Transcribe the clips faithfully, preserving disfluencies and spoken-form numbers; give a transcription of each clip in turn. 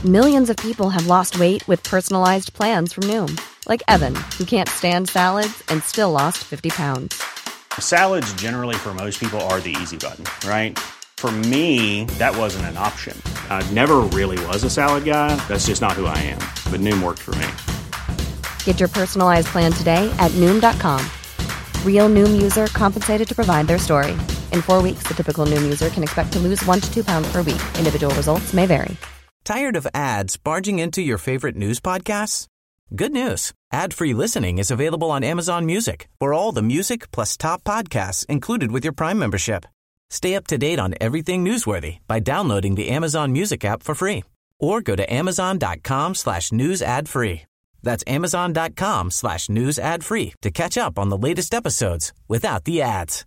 Millions of people have lost weight with personalized plans from Noom. Like Evan, who can't stand salads and still lost fifty pounds. Salads generally for most people are the easy button, right? For me, that wasn't an option. I never really was a salad guy. That's just not who I am. But Noom worked for me. Get your personalized plan today at Noom dot com. Real Noom user compensated to provide their story. In four weeks, the typical Noom user can expect to lose one to two pounds per week. Individual results may vary. Tired of ads barging into your favorite news podcasts? Good news. Ad-free listening is available on Amazon Music for all the music plus top podcasts included with your Prime membership. Stay up to date on everything newsworthy by downloading the Amazon Music app for free or go to amazon.com slash news ad free. That's amazon.com slash news ad free to catch up on the latest episodes without the ads.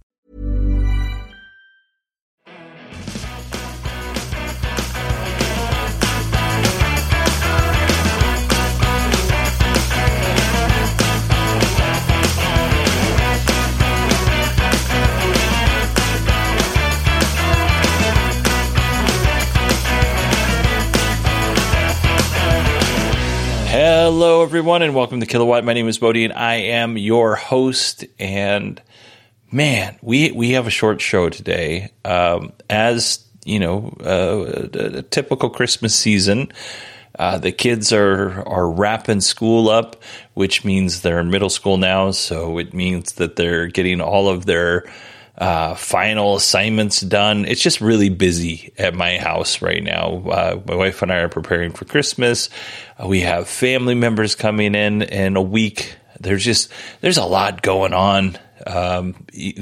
Hello, everyone, and welcome to Kilowatt. My name is Bodie, and I am your host. And man, we we have a short show today. Um, as you know, uh, a, a typical Christmas season, uh, the kids are are wrapping school up, which means they're in middle school now. So it means that they're getting all of their Uh, final assignments done. It's just really busy at my house right now. Uh, my wife and I are preparing for Christmas. Uh, we have family members coming in in a week. There's just, there's a lot going on. Um,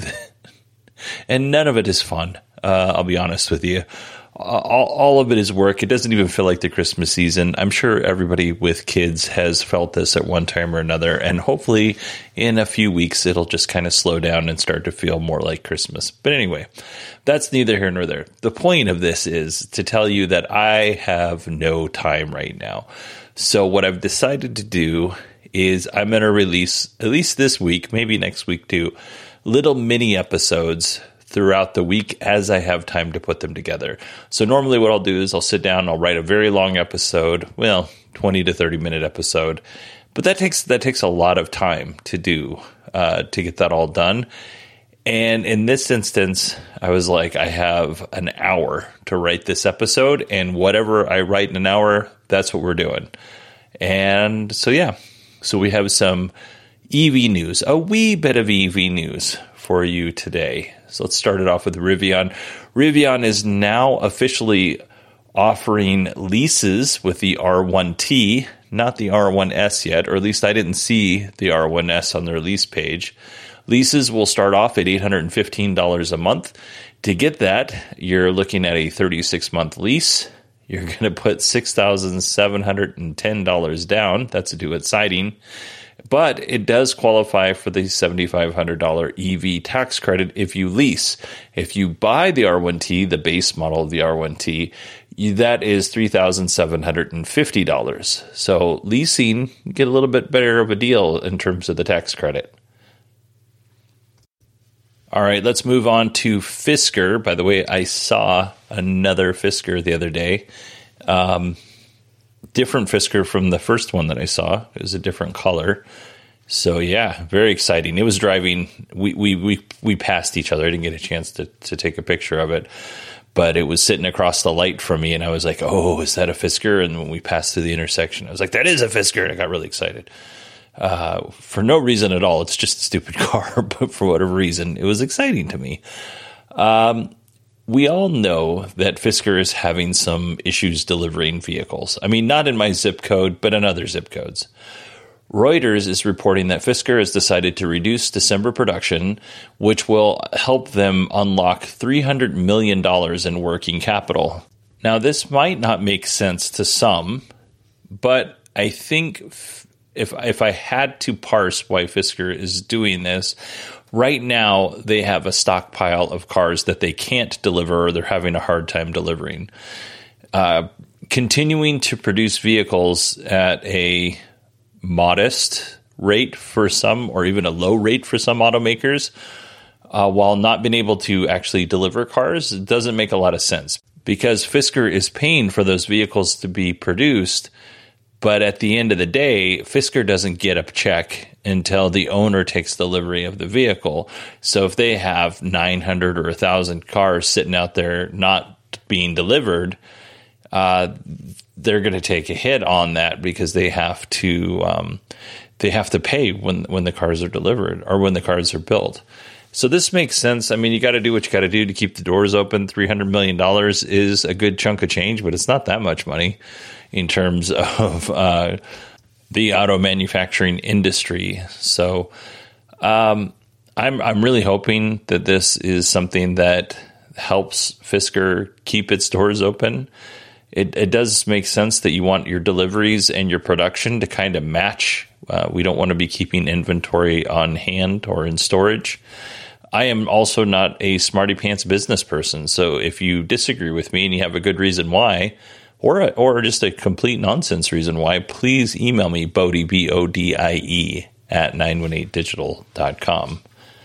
and none of it is fun. Uh, I'll be honest with you. All, all of it is work. It doesn't even feel like the Christmas season. I'm sure everybody with kids has felt this at one time or another, and hopefully in a few weeks it'll just kind of slow down and start to feel more like Christmas. But anyway, that's neither here nor there. The point of this is to tell you that I have no time right now. So what I've decided to do is I'm going to release, at least this week, maybe next week too, little mini episodes throughout the week as I have time to put them together. So normally what I'll do is I'll sit down, I'll write a very long episode, well, twenty to thirty minute episode, but that takes that takes a lot of time to do, uh, to get that all done. And in this instance, I was like, I have an hour to write this episode, and whatever I write in an hour, that's what we're doing. And so, yeah, so we have some E V news, a wee bit of E V news for you today. So let's start it off with Rivian. Rivian is now officially offering leases with the R one T, not the R one S yet, or at least I didn't see the R one S on their lease page. Leases will start off at eight hundred fifteen dollars a month. To get that, you're looking at a thirty-six month lease. You're going to put six thousand seven hundred ten dollars down. That's to do with siding. But it does qualify for the seven thousand five hundred dollars E V tax credit if you lease. If you buy the R one T, the base model of the R one T, you, that is three thousand seven hundred fifty dollars. So leasing, you get a little bit better of a deal in terms of the tax credit. All right, let's move on to Fisker. By the way, I saw another Fisker the other day. Um, different Fisker from the first one that I saw. It was a different color. So yeah, very exciting. It was driving. We we we we passed each other. I didn't get a chance to to take a picture of it, but it was sitting across the light from me, and I was like, "Oh, is that a Fisker?" And when we passed through the intersection, I was like, "That is a Fisker!" And I got really excited. Uh, for no reason at all. It's just a stupid car, but for whatever reason, it was exciting to me. Um, we all know that Fisker is having some issues delivering vehicles. I mean, not in my zip code, but in other zip codes. Reuters is reporting that Fisker has decided to reduce December production, which will help them unlock three hundred million dollars in working capital. Now, this might not make sense to some, but I think If if I had to parse why Fisker is doing this, right now they have a stockpile of cars that they can't deliver or they're having a hard time delivering. Uh, continuing to produce vehicles at a modest rate for some, or even a low rate for some automakers, uh, while not being able to actually deliver cars, doesn't make a lot of sense. because Fisker is paying for those vehicles to be produced. But at the end of the day, Fisker doesn't get a check until the owner takes delivery of the vehicle. So if they have nine hundred or one thousand cars sitting out there not being delivered, uh, they're going to take a hit on that because they have to um, they have to pay when when the cars are delivered or when the cars are built. So this makes sense. I mean, you got to do what you got to do to keep the doors open. three hundred million dollars is a good chunk of change, but it's not that much money in terms of uh, the auto manufacturing industry. So um, I'm I'm really hoping that this is something that helps Fisker keep its doors open. It, it does make sense that you want your deliveries and your production to kind of match. Uh, we don't want to be keeping inventory on hand or in storage. I am also not a smarty pants business person. So if you disagree with me and you have a good reason why, or a, or just a complete nonsense reason why, please email me, Bodie, B O D I E, at nine one eight digital dot com.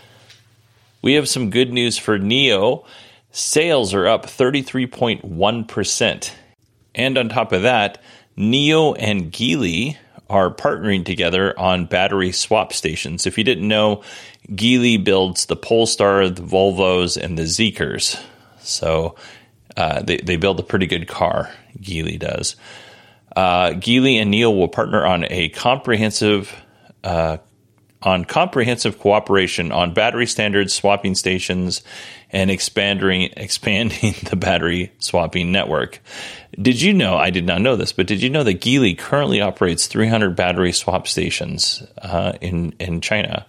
We have some good news for NIO. Sales are up thirty-three point one percent. And on top of that, NIO and Geely are partnering together on battery swap stations. If you didn't know, Geely builds the Polestar, the Volvos, and the Zeekrs. So uh, they, they build a pretty good car, Geely does. Uh, Geely and NIO will partner on a comprehensive uh, on comprehensive cooperation on battery standards, swapping stations, and expanding expanding the battery swapping network. Did you know, I did not know this, but did you know that Geely currently operates three hundred battery swap stations uh, in, in China?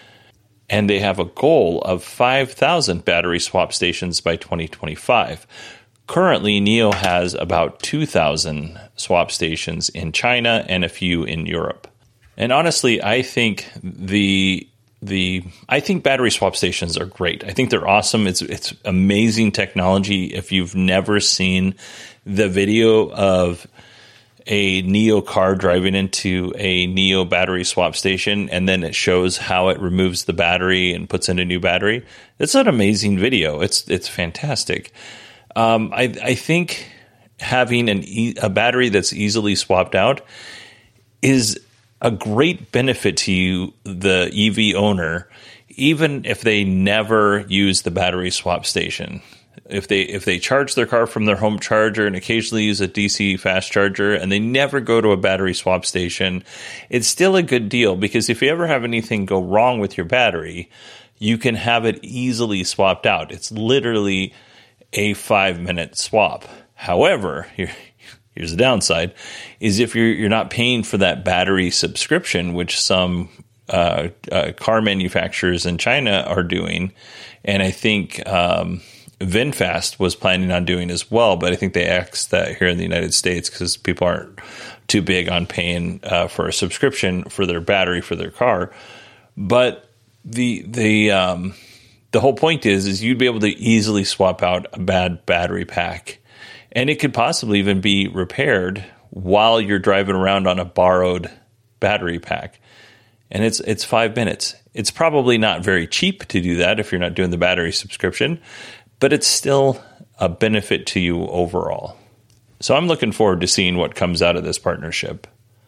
And they have a goal of five thousand battery swap stations by twenty twenty-five. Currently, NIO has about two thousand swap stations in China and a few in Europe. And honestly, I think the the I think battery swap stations are great. I think they're awesome. It's it's amazing technology. If you've never seen the video of a NIO car driving into a NIO battery swap station and then it shows how it removes the battery and puts in a new battery, it's an amazing video. It's it's fantastic. Um, I I think having an e- a battery that's easily swapped out is a great benefit to you, the E V owner, even if they never use the battery swap station. If they if they charge their car from their home charger and occasionally use a D C fast charger and they never go to a battery swap station, it's still a good deal because if you ever have anything go wrong with your battery, you can have it easily swapped out. It's literally a five-minute swap. However, here, here's the downside, is if you're you're not paying for that battery subscription, which some uh, uh, car manufacturers in China are doing, and I think um, VinFast was planning on doing as well, but I think they axed that here in the United States because people aren't too big on paying uh, for a subscription for their battery for their car. But the the um, the whole point is is you'd be able to easily swap out a bad battery pack. And it could possibly even be repaired while you're driving around on a borrowed battery pack. And it's it's five minutes. It's probably not very cheap to do that if you're not doing the battery subscription, but it's still a benefit to you overall. So I'm looking forward to seeing what comes out of this partnership.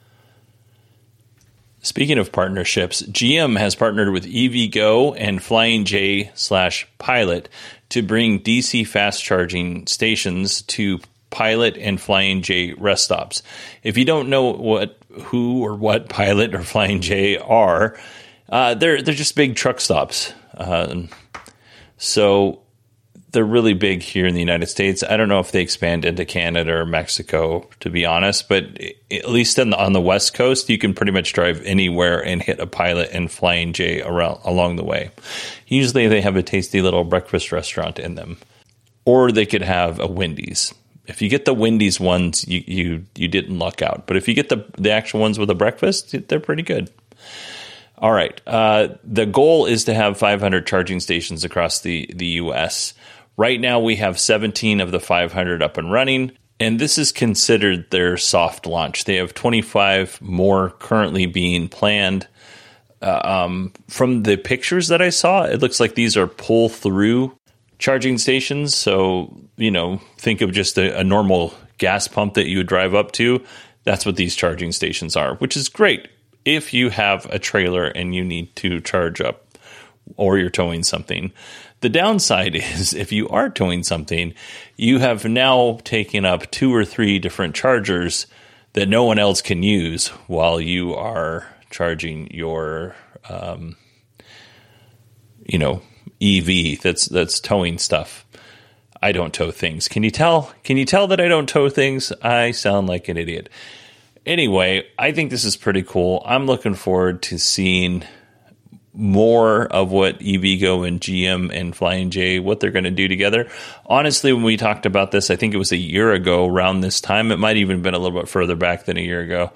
Speaking of partnerships, G M has partnered with EVgo and Flying J slash Pilot to bring D C fast charging stations to Pilot and Flying J rest stops. If you don't know what, who or what Pilot or Flying J are, uh, they're they're just big truck stops. Uh, so they're really big here in the United States. I don't know if they expand into Canada or Mexico, to be honest, but at least on the, on the West Coast, you can pretty much drive anywhere and hit a Pilot and Flying J around along the way. Usually they have a tasty little breakfast restaurant in them, or they could have a Wendy's. If you get the Wendy's ones, you you, you didn't luck out. But if you get the, the actual ones with a breakfast, they're pretty good. All right. Uh, the goal is to have five hundred charging stations across the, the U S Right now, we have seventeen of the five hundred up and running, and this is considered their soft launch. They have twenty-five more currently being planned. Uh, um, from the pictures that I saw, it looks like these are pull-through charging stations. So, you know, think of just a, a normal gas pump that you would drive up to. That's what these charging stations are, which is great if you have a trailer and you need to charge up or you're towing something. The downside is if you are towing something, you have now taken up two or three different chargers that no one else can use while you are charging your, um, you know, E V that's that's towing stuff. I don't tow things. Can you tell? Can you tell that I don't tow things? I sound like an idiot. Anyway, I think this is pretty cool. I'm looking forward to seeing more of what EVgo and G M and Flying J, what they're going to do together. Honestly, when we talked about this, I think it was a year ago around this time. It might even been a little bit further back than a year ago.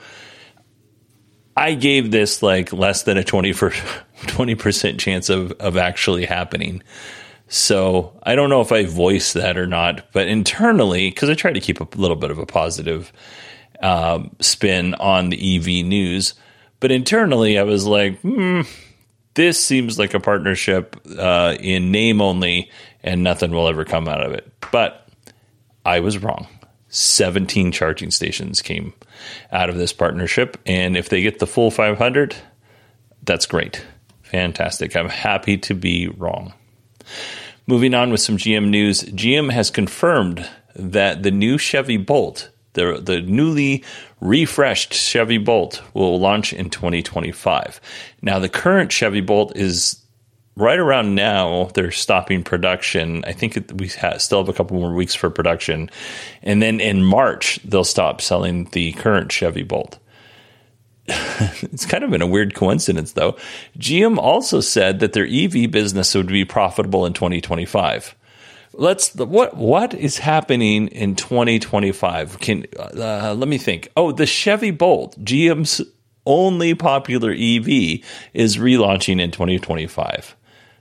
I gave this like less than a twenty percent chance of, of actually happening. So I don't know if I voiced that or not, but internally, because I try to keep a little bit of a positive um, spin on the E V news, but internally I was like, hmm, this seems like a partnership uh, in name only, and nothing will ever come out of it. But I was wrong. seventeen charging stations came out of this partnership, and if they get the full five hundred, that's great. Fantastic. I'm happy to be wrong. Moving on with some G M news, G M has confirmed that the new Chevy Bolt, the, the newly refreshed Chevy Bolt, will launch in twenty twenty-five. Now, the current Chevy Bolt is right around now. They're stopping production. I think it, we ha- still have a couple more weeks for production. And then in March, they'll stop selling the current Chevy Bolt. It's kind of been a weird coincidence, though. G M also said that their E V business would be profitable in twenty twenty-five. Let's what what is happening in twenty twenty-five? Can uh, let me think. Oh, the Chevy Bolt, G M's only popular E V, is relaunching in twenty twenty-five.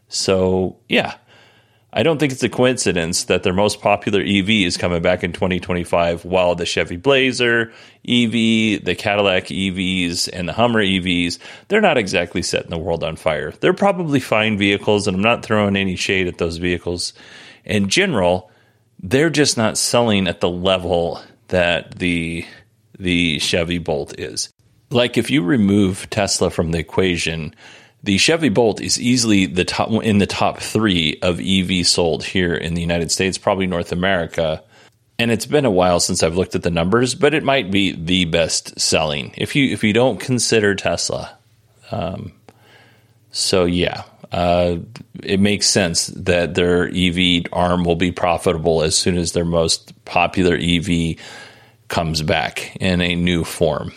So yeah, I don't think it's a coincidence that their most popular E V is coming back in twenty twenty-five, while the Chevy Blazer E V, the Cadillac E Vs, and the Hummer E Vs, they're not exactly setting the world on fire. They're probably fine vehicles, and I'm not throwing any shade at those vehicles. In general, they're just not selling at the level that the the Chevy Bolt is. Like if you remove Tesla from the equation, the Chevy Bolt is easily the top in the top three of E V sold here in the United States, probably North America. And it's been a while since I've looked at the numbers, but it might be the best selling if you if you don't consider Tesla. Um, so yeah, uh, it makes sense that their E V arm will be profitable as soon as their most popular E V comes back in a new form.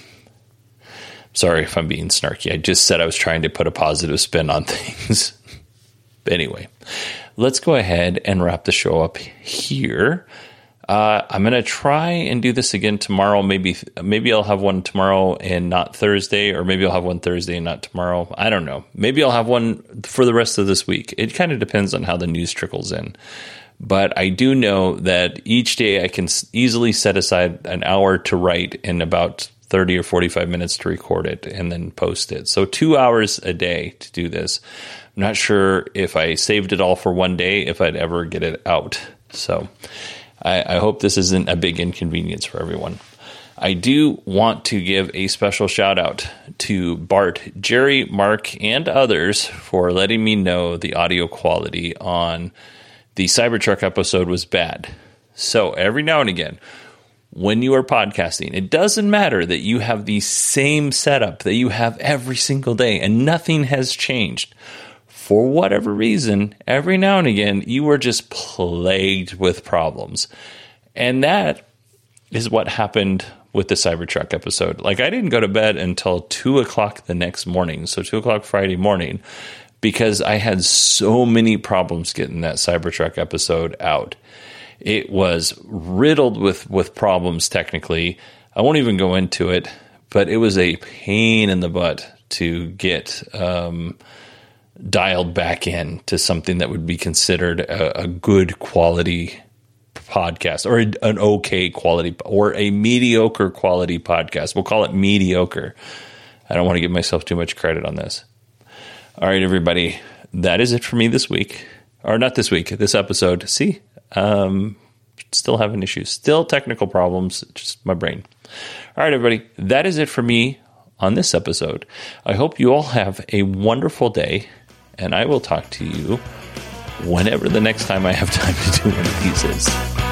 Sorry if I'm being snarky. I just said I was trying to put a positive spin on things. But anyway, let's go ahead and wrap the show up here. Uh, I'm going to try and do this again tomorrow. Maybe maybe I'll have one tomorrow and not Thursday, or maybe I'll have one Thursday and not tomorrow. I don't know. Maybe I'll have one for the rest of this week. It kind of depends on how the news trickles in. But I do know that each day I can easily set aside an hour to write and about thirty or forty-five minutes to record it and then post it. So two hours a day to do this. I'm not sure if I saved it all for one day, if I'd ever get it out. So I, I hope this isn't a big inconvenience for everyone. I do want to give a special shout out to Bart, Jerry, Mark, and others for letting me know the audio quality on the Cybertruck episode was bad. So every now and again, when you are podcasting, it doesn't matter that you have the same setup that you have every single day and nothing has changed. For whatever reason, every now and again, you are just plagued with problems. And that is what happened with the Cybertruck episode. Like, I didn't go to bed until two o'clock the next morning, so two o'clock Friday morning, because I had so many problems getting that Cybertruck episode out. It was riddled with, with problems technically. I won't even go into it, but it was a pain in the butt to get um, dialed back in to something that would be considered a, a good quality podcast, or a, an okay quality, or a mediocre quality podcast. We'll call it mediocre. I don't want to give myself too much credit on this. All right, everybody, that is it for me this week. or not this week, this episode. See, um, still having issues, still technical problems, just my brain. All right, everybody, that is it for me on this episode. I hope you all have a wonderful day, and I will talk to you whenever the next time I have time to do one of these is.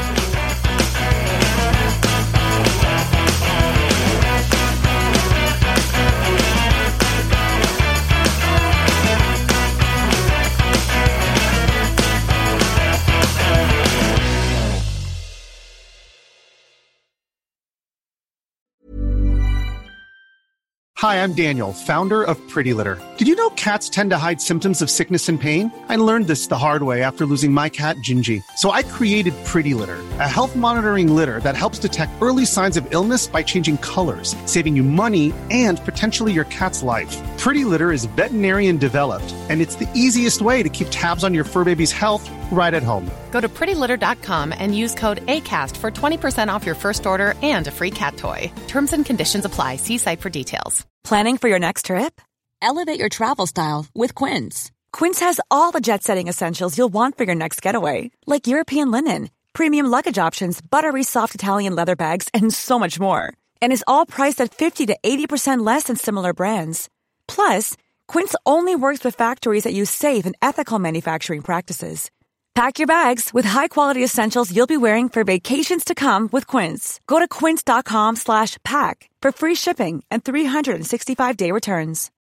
Hi, I'm Daniel, founder of Pretty Litter. Did you know cats tend to hide symptoms of sickness and pain? I learned this the hard way after losing my cat, Gingy. So I created Pretty Litter, a health monitoring litter that helps detect early signs of illness by changing colors, saving you money and potentially your cat's life. Pretty Litter is veterinarian developed, and it's the easiest way to keep tabs on your fur baby's health right at home. Go to pretty litter dot com and use code ACAST for twenty percent off your first order and a free cat toy. Terms and conditions apply. See site for details. Planning for your next trip? Elevate your travel style with Quince. Quince has all the jet-setting essentials you'll want for your next getaway, like European linen, premium luggage options, buttery soft Italian leather bags, and so much more. And is all priced at fifty to eighty percent less than similar brands. Plus, Quince only works with factories that use safe and ethical manufacturing practices. Pack your bags with high-quality essentials you'll be wearing for vacations to come with Quince. Go to quince.com slash pack for free shipping and three sixty-five day returns.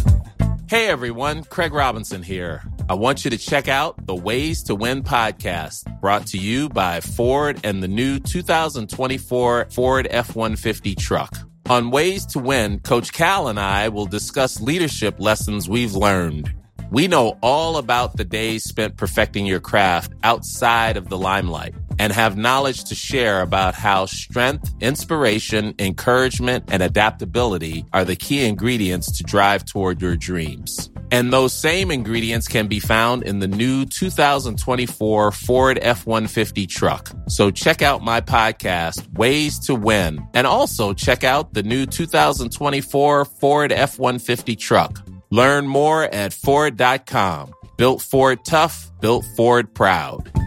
Hey, everyone. Craig Robinson here. I want you to check out the Ways to Win podcast, brought to you by Ford and the new two thousand twenty-four Ford F one fifty truck. On Ways to Win, Coach Cal and I will discuss leadership lessons we've learned. We know all about the days spent perfecting your craft outside of the limelight and have knowledge to share about how strength, inspiration, encouragement, and adaptability are the key ingredients to drive toward your dreams. And those same ingredients can be found in the new two thousand twenty-four Ford F one fifty truck. So check out my podcast, Ways to Win, and also check out the new two thousand twenty-four Ford F one fifty truck. Learn more at Ford dot com. Built Ford tough, built Ford proud.